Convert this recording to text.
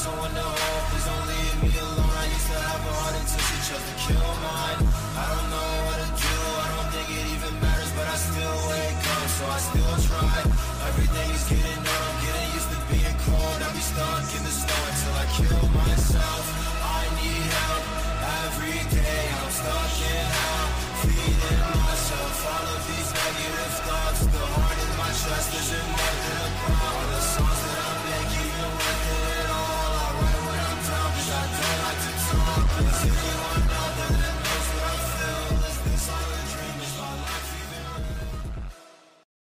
someone to hold, please don't leave me alone. I used to have a heart until she chose to kill mine. I don't know what to do, I don't think it even matters, but I still wake up, so I still try. Everything is getting old, I'm getting used to being cold. I'll be stuck in the snow until I kill myself. I need help every day, I'm stuck in hell, feeding myself all of these negative thoughts. The heart in my chest isn't more than